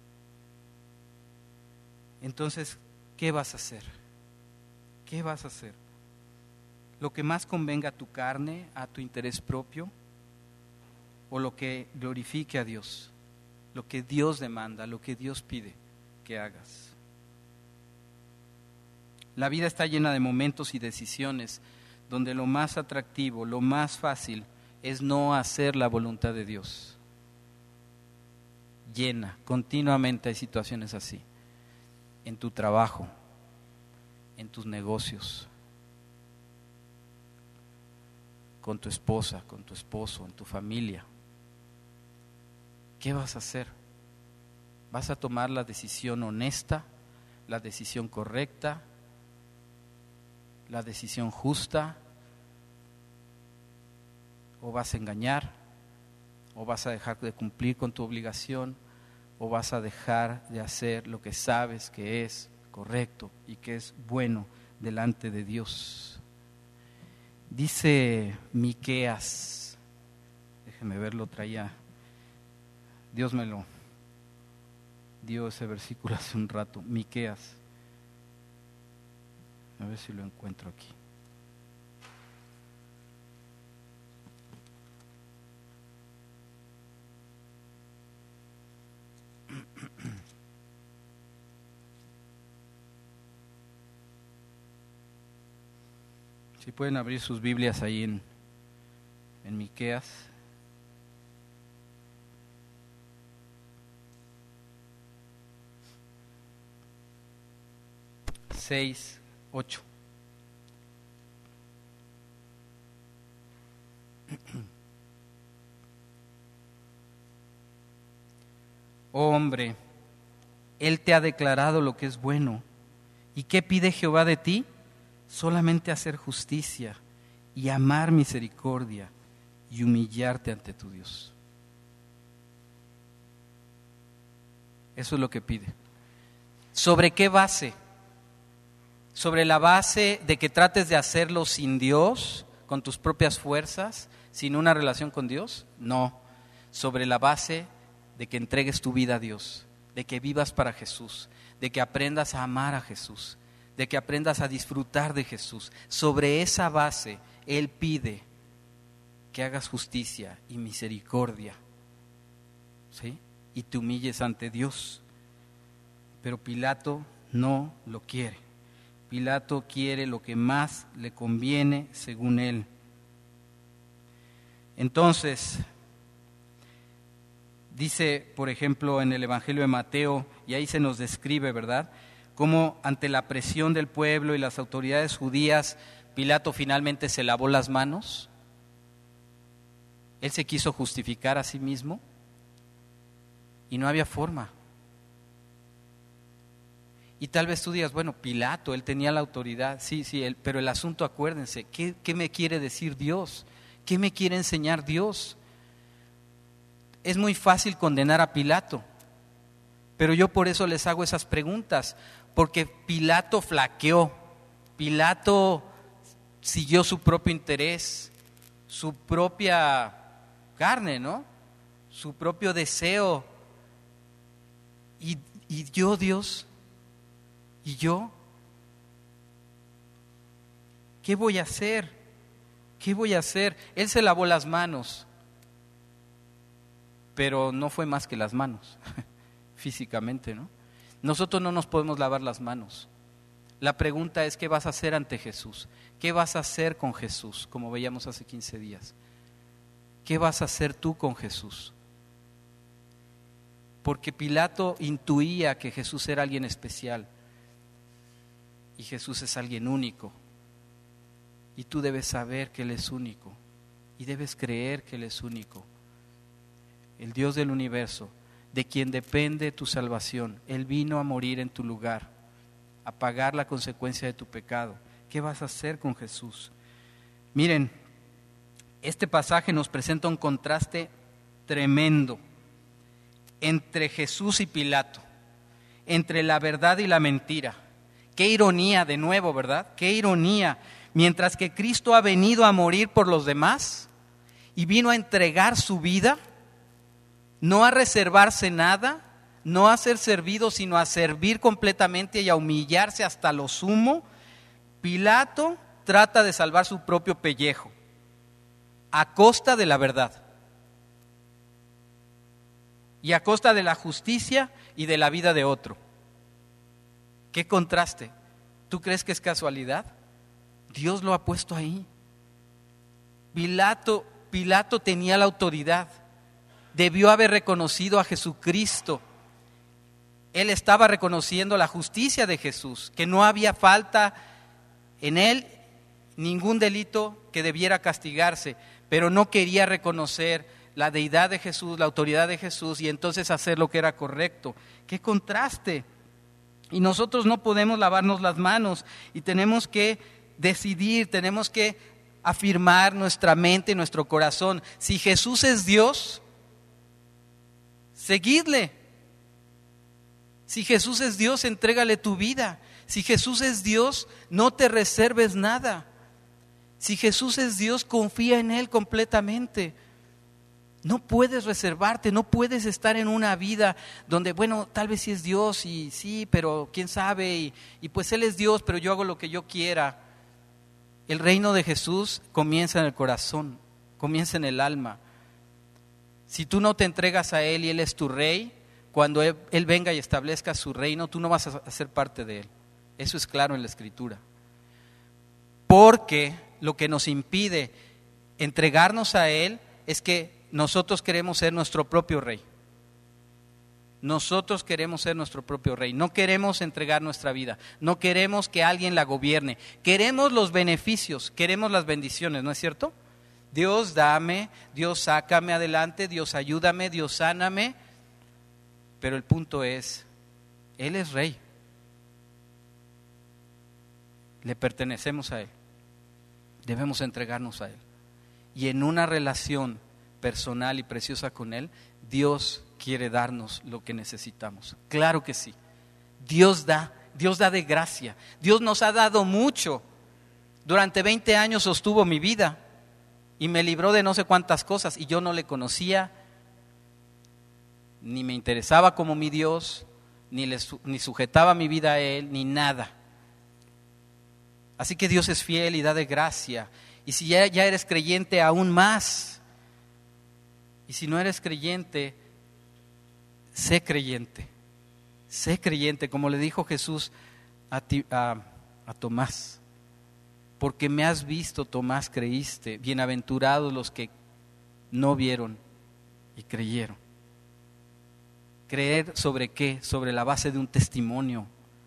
Entonces, ¿qué vas a hacer? ¿Qué vas a hacer? ¿Lo que más convenga a tu carne, a tu interés propio? ¿O lo que glorifique a Dios? Lo que Dios demanda, lo que Dios pide que hagas. La vida está llena de momentos y decisiones donde lo más atractivo, lo más fácil es no hacer la voluntad de Dios. Llena, continuamente hay situaciones así. En tu trabajo, en tus negocios, con tu esposa, con tu esposo, en tu familia. ¿Qué vas a hacer? ¿Vas a tomar la decisión honesta, la decisión correcta, la decisión justa? ¿O vas a engañar? ¿O vas a dejar de cumplir con tu obligación? ¿O vas a dejar de hacer lo que sabes que es correcto y que es bueno delante de Dios? Dice Miqueas, déjeme verlo, traía, Dios me lo dio ese versículo hace un rato, Miqueas, a ver si lo encuentro aquí. Si pueden abrir sus Biblias ahí en Miqueas. Seis, 8. Oh hombre, Él te ha declarado lo que es bueno. ¿Y qué pide Jehová de ti? Solamente hacer justicia y amar misericordia y humillarte ante tu Dios. Eso es lo que pide. ¿Sobre qué base? ¿Sobre la base de que trates de hacerlo sin Dios, con tus propias fuerzas, sin una relación con Dios? No, sobre la base de que entregues tu vida a Dios, de que vivas para Jesús, de que aprendas a amar a Jesús, de que aprendas a disfrutar de Jesús. Sobre esa base, Él pide que hagas justicia y misericordia, ¿sí? Y te humilles ante Dios. Pero Pilato no lo quiere. Pilato quiere lo que más le conviene según él. Entonces, dice, por ejemplo, en el Evangelio de Mateo, y ahí se nos describe, ¿verdad?, cómo ante la presión del pueblo y las autoridades judías, Pilato finalmente se lavó las manos. Él se quiso justificar a sí mismo y no había forma. Y tal vez tú digas, bueno, Pilato, él tenía la autoridad, sí, pero el asunto, acuérdense, ¿qué me quiere decir Dios? ¿Qué me quiere enseñar Dios? Es muy fácil condenar a Pilato, pero yo por eso les hago esas preguntas, porque Pilato flaqueó, Pilato siguió su propio interés, su propia carne, ¿no? Su propio deseo. Y yo, Dios, ¿y yo? ¿Qué voy a hacer? ¿Qué voy a hacer? Él se lavó las manos, pero no fue más que las manos, físicamente, ¿no? Nosotros no nos podemos lavar las manos. La pregunta es, ¿qué vas a hacer ante Jesús? ¿Qué vas a hacer con Jesús? Como veíamos hace 15 días. ¿Qué vas a hacer tú con Jesús? Porque Pilato intuía que Jesús era alguien especial y Jesús es alguien único. Y tú debes saber que Él es único y debes creer que Él es único. El Dios del universo, de quien depende tu salvación, Él vino a morir en tu lugar, a pagar la consecuencia de tu pecado. ¿Qué vas a hacer con Jesús? Miren, este pasaje nos presenta un contraste tremendo entre Jesús y Pilato, entre la verdad y la mentira. Qué ironía de nuevo, ¿verdad? Qué ironía. Mientras que Cristo ha venido a morir por los demás y vino a entregar su vida, no a reservarse nada, no a ser servido, sino a servir completamente y a humillarse hasta lo sumo, Pilato trata de salvar su propio pellejo a costa de la verdad y a costa de la justicia y de la vida de otro. ¿Qué contraste? ¿Tú crees que es casualidad? Dios lo ha puesto ahí. Pilato tenía la autoridad, debió haber reconocido a Jesucristo. Él estaba reconociendo la justicia de Jesús, que no había falta en él, ningún delito que debiera castigarse, pero no quería reconocer la deidad de Jesús, la autoridad de Jesús, y entonces hacer lo que era correcto. ¡Qué contraste! Y nosotros no podemos lavarnos las manos y tenemos que decidir, tenemos que afirmar nuestra mente, nuestro corazón. Si Jesús es Dios, seguidle. Si Jesús es Dios, entrégale tu vida. Si Jesús es Dios, no te reserves nada. Si Jesús es Dios, confía en Él completamente. No puedes reservarte, no puedes estar en una vida donde, bueno, tal vez sí es Dios y sí, pero quién sabe, y pues Él es Dios, pero yo hago lo que yo quiera. El reino de Jesús comienza en el corazón, comienza en el alma. Si tú no te entregas a Él y Él es tu rey, cuando Él venga y establezca su reino, tú no vas a ser parte de Él. Eso es claro en la Escritura. Porque lo que nos impide entregarnos a Él es que nosotros queremos ser nuestro propio rey. Nosotros queremos ser nuestro propio rey. No queremos entregar nuestra vida. No queremos que alguien la gobierne. Queremos los beneficios, queremos las bendiciones, ¿no es cierto? Dios dame, Dios sácame adelante, Dios ayúdame, Dios sáname. Pero el punto es, Él es rey. Le pertenecemos a Él. Debemos entregarnos a Él. Y en una relación personal y preciosa con Él, Dios quiere darnos lo que necesitamos. Claro que sí. Dios da de gracia. Dios nos ha dado mucho. Durante 20 años sostuvo mi vida y me libró de no sé cuántas cosas y yo no le conocía, ni me interesaba como mi Dios, ni sujetaba mi vida a Él, ni nada. Así que Dios es fiel y da de gracia. Y si ya eres creyente, aún más. Y si no eres creyente, sé creyente. Sé creyente, como le dijo Jesús a Tomás. Porque me has visto, Tomás, creíste. Bienaventurados los que no vieron y creyeron. ¿Creer sobre qué? Sobre la base de un testimonio.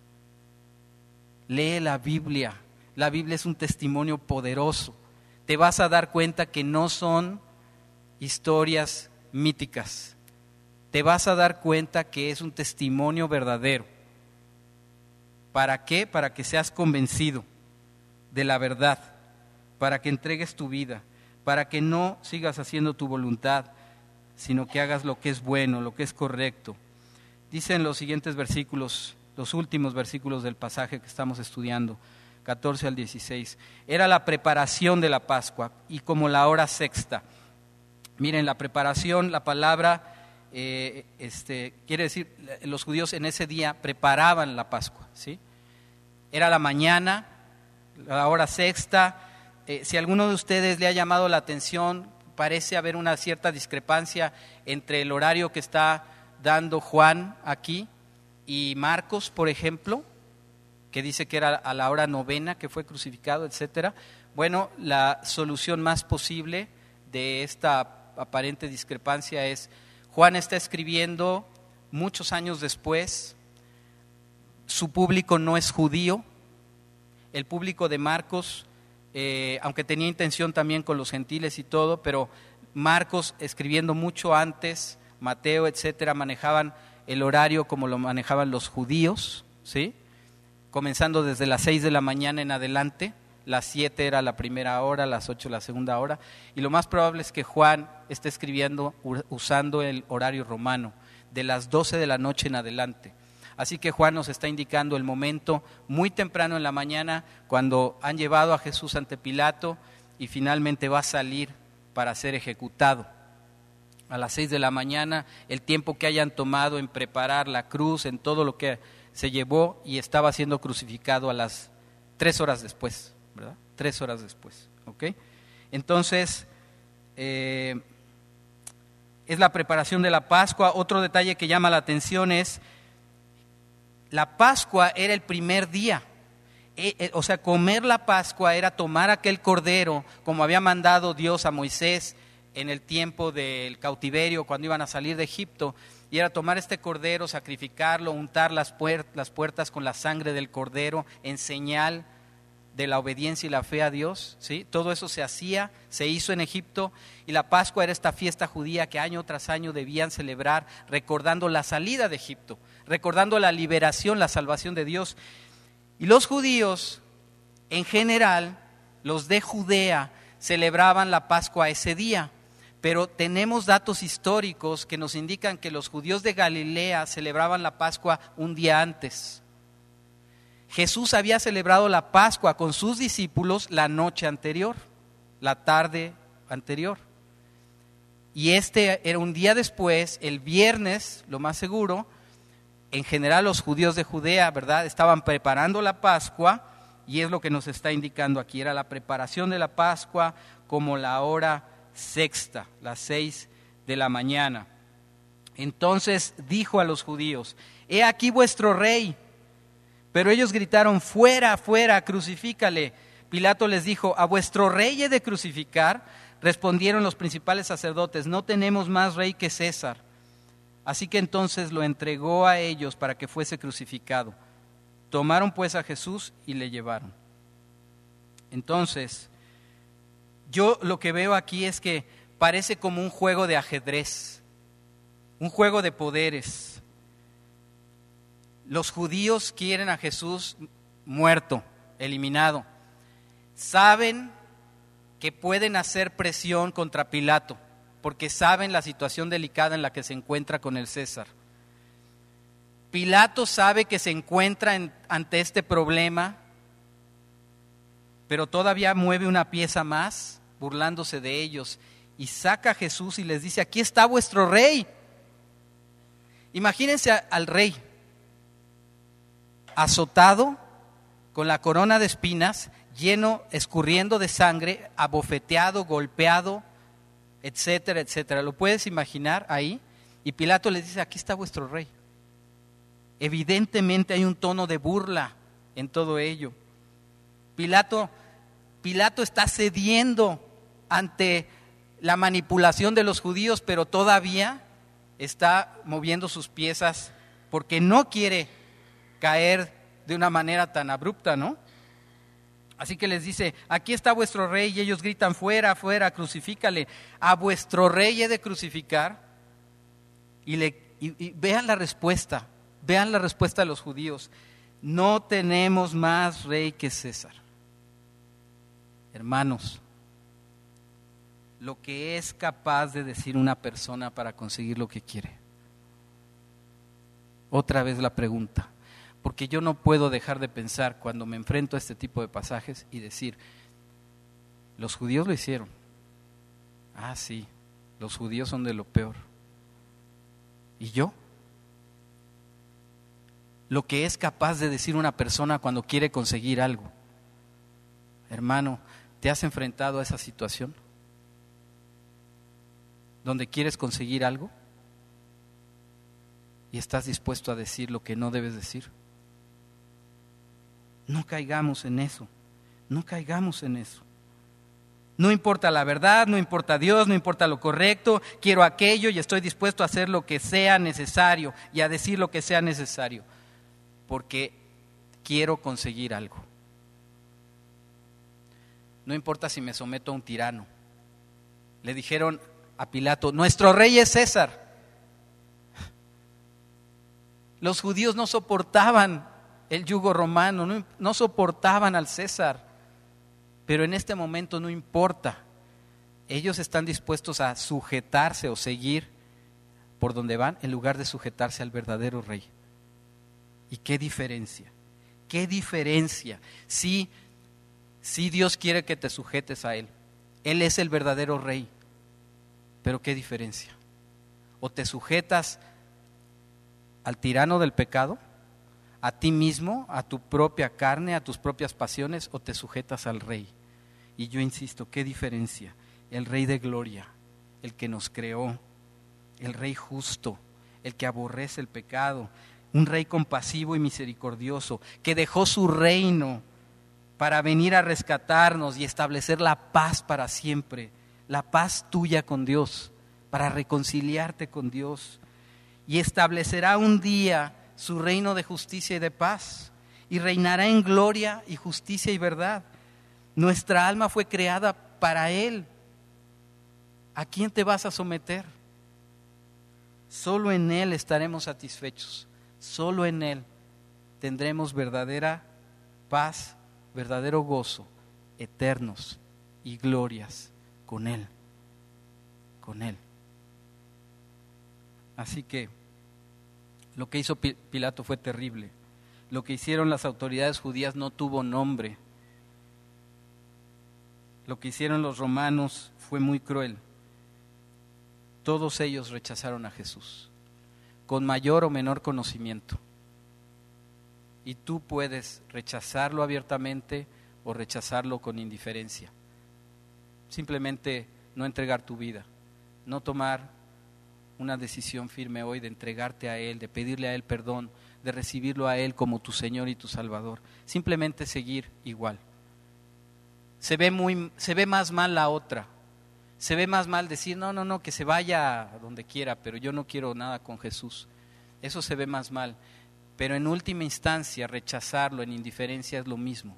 Lee la Biblia. La Biblia es un testimonio poderoso. Te vas a dar cuenta que no son historias míticas. Te vas a dar cuenta que es un testimonio verdadero. ¿Para qué? Para que seas convencido de la verdad, para que entregues tu vida, para que no sigas haciendo tu voluntad, sino que hagas lo que es bueno, lo que es correcto. Dicen los siguientes versículos, los últimos versículos del pasaje que estamos estudiando, 14 al 16. Era la preparación de la Pascua y como la hora sexta. Miren, la preparación, la palabra quiere decir, los judíos en ese día preparaban la Pascua, ¿sí? Era la mañana, la hora sexta. Si a alguno de ustedes le ha llamado la atención, parece haber una cierta discrepancia entre el horario que está dando Juan aquí y Marcos, por ejemplo, que dice que era a la hora novena que fue crucificado, etcétera. Bueno, la solución más posible de esta aparente discrepancia es: Juan está escribiendo muchos años después, su público no es judío, el público de Marcos, aunque tenía intención también con los gentiles y todo, pero Marcos escribiendo mucho antes, Mateo, etcétera, manejaban el horario como lo manejaban los judíos, ¿sí? Comenzando desde las 6 de la mañana en adelante, las 7 era la primera hora, las 8 la segunda hora, y lo más probable es que Juan esté escribiendo usando el horario romano, de las 12 de la noche en adelante. Así que Juan nos está indicando el momento muy temprano en la mañana, cuando han llevado a Jesús ante Pilato y finalmente va a salir para ser ejecutado. A las 6 de la mañana, el tiempo que hayan tomado en preparar la cruz, en todo lo que se llevó, y estaba siendo crucificado a las 3 horas después, ¿verdad? 3 horas después, ¿ok? Entonces, es la preparación de la Pascua. Otro detalle que llama la atención es, la Pascua era el primer día, o sea, comer la Pascua era tomar aquel cordero, como había mandado Dios a Moisés en el tiempo del cautiverio, cuando iban a salir de Egipto, y era tomar este cordero, sacrificarlo, untar las puertas con la sangre del cordero en señal de la obediencia y la fe a Dios, ¿sí? Todo eso se hizo en Egipto, y la Pascua era esta fiesta judía que año tras año debían celebrar, recordando la salida de Egipto, recordando la liberación, la salvación de Dios. Y los judíos, en general, los de Judea, celebraban la Pascua ese día. Pero tenemos datos históricos que nos indican que los judíos de Galilea celebraban la Pascua un día antes. Jesús había celebrado la Pascua con sus discípulos la noche anterior, la tarde anterior. Y era un día después, el viernes, lo más seguro. En general los judíos de Judea, ¿verdad?, estaban preparando la Pascua, y es lo que nos está indicando aquí. Era la preparación de la Pascua como la hora sexta, las 6 de la mañana. Entonces dijo a los judíos: he aquí vuestro rey. Pero ellos gritaron: fuera, fuera, crucifícale. Pilato les dijo: ¿a vuestro rey he de crucificar? Respondieron los principales sacerdotes: no tenemos más rey que César. Así que entonces lo entregó a ellos para que fuese crucificado. Tomaron pues a Jesús y le llevaron. Entonces, yo lo que veo aquí es que parece como un juego de ajedrez, un juego de poderes. Los judíos quieren a Jesús muerto, eliminado. Saben que pueden hacer presión contra Pilato, porque saben la situación delicada en la que se encuentra con el César. Pilato sabe que se encuentra ante este problema, pero todavía mueve una pieza más, burlándose de ellos, y saca a Jesús y les dice: aquí está vuestro rey. Imagínense al rey azotado, con la corona de espinas, lleno, escurriendo de sangre, abofeteado, golpeado, etcétera, etcétera. ¿Lo puedes imaginar ahí? Y Pilato les dice: aquí está vuestro rey. Evidentemente hay un tono de burla en todo ello. Pilato está cediendo ante la manipulación de los judíos, pero todavía está moviendo sus piezas porque no quiere caer de una manera tan abrupta, ¿no? Así que les dice: aquí está vuestro rey, y ellos gritan: fuera, fuera, crucifícale. A vuestro rey he de crucificar. Y vean la respuesta de los judíos: no tenemos más rey que César. Hermanos, lo que es capaz de decir una persona para conseguir lo que quiere. Otra vez la pregunta, porque yo no puedo dejar de pensar cuando me enfrento a este tipo de pasajes y decir: los judíos lo hicieron. Ah, sí, los judíos son de lo peor. ¿Y yo? Lo que es capaz de decir una persona cuando quiere conseguir algo. Hermano, ¿te has enfrentado a esa situación? ¿Donde quieres conseguir algo y estás dispuesto a decir lo que no debes decir? No caigamos en eso, no caigamos en eso. No importa la verdad, no importa Dios, no importa lo correcto, quiero aquello y estoy dispuesto a hacer lo que sea necesario y a decir lo que sea necesario, porque quiero conseguir algo. No importa si me someto a un tirano. Le dijeron a Pilato: nuestro rey es César. Los judíos no soportaban el yugo romano, no soportaban al César, pero en este momento no importa. Ellos están dispuestos a sujetarse o seguir por donde van en lugar de sujetarse al verdadero rey. ¿Y qué diferencia? ¿Qué diferencia? Sí, Dios quiere que te sujetes a Él. Él es el verdadero rey. Pero ¿qué diferencia? O te sujetas al tirano del pecado, a ti mismo, a tu propia carne, a tus propias pasiones, o te sujetas al rey. Y yo insisto, ¿qué diferencia? El rey de gloria, el que nos creó, el rey justo, el que aborrece el pecado, un rey compasivo y misericordioso, que dejó su reino para venir a rescatarnos y establecer la paz para siempre, la paz tuya con Dios, para reconciliarte con Dios, y establecerá un día su reino de justicia y de paz, y reinará en gloria y justicia y verdad. Nuestra alma fue creada para Él. ¿A quién te vas a someter? Solo en Él estaremos satisfechos, solo en Él tendremos verdadera paz, verdadero gozo, eternos y glorias con Él, con Él. Así que lo que hizo Pilato fue terrible. Lo que hicieron las autoridades judías no tuvo nombre. Lo que hicieron los romanos fue muy cruel. Todos ellos rechazaron a Jesús, con mayor o menor conocimiento. Y tú puedes rechazarlo abiertamente o rechazarlo con indiferencia. Simplemente no entregar tu vida, no tomar una decisión firme hoy de entregarte a Él, de pedirle a Él perdón, de recibirlo a Él como tu Señor y tu Salvador. Simplemente seguir igual. Se ve más mal la otra. Se ve más mal decir: no, que se vaya a donde quiera, pero yo no quiero nada con Jesús. Eso se ve más mal. Pero en última instancia, rechazarlo en indiferencia es lo mismo.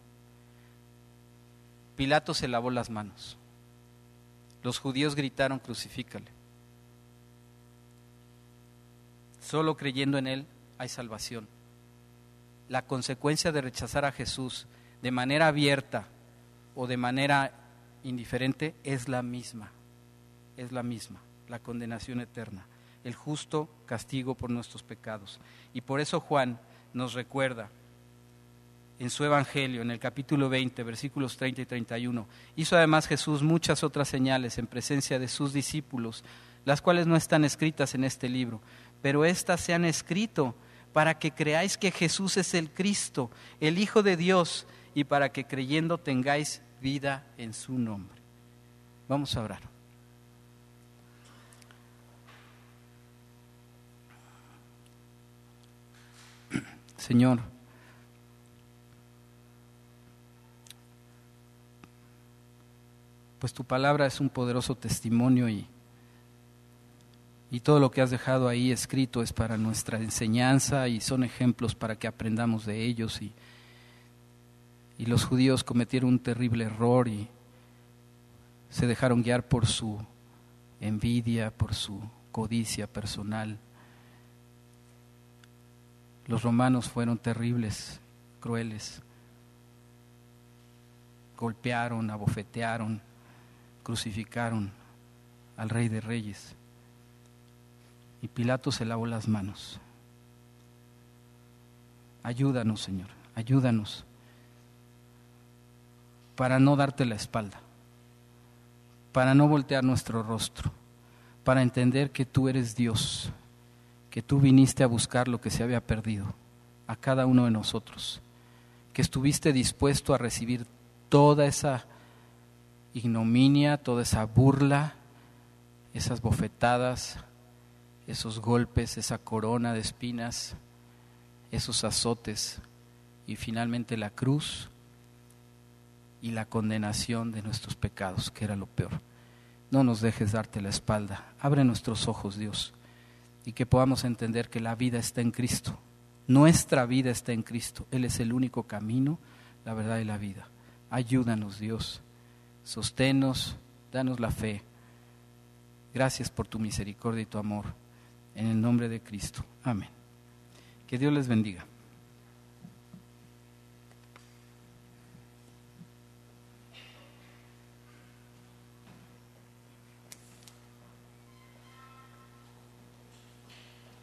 Pilato se lavó las manos. Los judíos gritaron: crucifícale. Solo creyendo en Él hay salvación. La consecuencia de rechazar a Jesús de manera abierta o de manera indiferente es la misma. Es la misma. la condenación eterna, el justo castigo por nuestros pecados. Y por eso Juan nos recuerda en su Evangelio, en el capítulo 20, versículos 30 y 31, hizo además Jesús muchas otras señales en presencia de sus discípulos, las cuales no están escritas en este libro, pero éstas se han escrito para que creáis que Jesús es el Cristo, el Hijo de Dios, y para que creyendo tengáis vida en su nombre. Vamos a orar. Señor, pues tu palabra es un poderoso testimonio y todo lo que has dejado ahí escrito es para nuestra enseñanza y son ejemplos para que aprendamos de ellos. Y los judíos cometieron un terrible error y se dejaron guiar por su envidia, por su codicia personal. Los romanos fueron terribles, crueles. Golpearon, abofetearon, crucificaron al Rey de Reyes. Y Pilato se lavó las manos. Ayúdanos, Señor, ayúdanos para no darte la espalda, para no voltear nuestro rostro, para entender que tú eres Dios, que tú viniste a buscar lo que se había perdido, a cada uno de nosotros, que estuviste dispuesto a recibir toda esa ignominia, toda esa burla, esas bofetadas, esos golpes, esa corona de espinas, esos azotes y finalmente la cruz y la condenación de nuestros pecados, que era lo peor. No nos dejes darte la espalda, abre nuestros ojos, Dios, y que podamos entender que la vida está en Cristo, nuestra vida está en Cristo, Él es el único camino, la verdad y la vida. Ayúdanos, Dios, sosténnos, danos la fe. Gracias por tu misericordia y tu amor. En el nombre de Cristo. Amén. Que Dios les bendiga.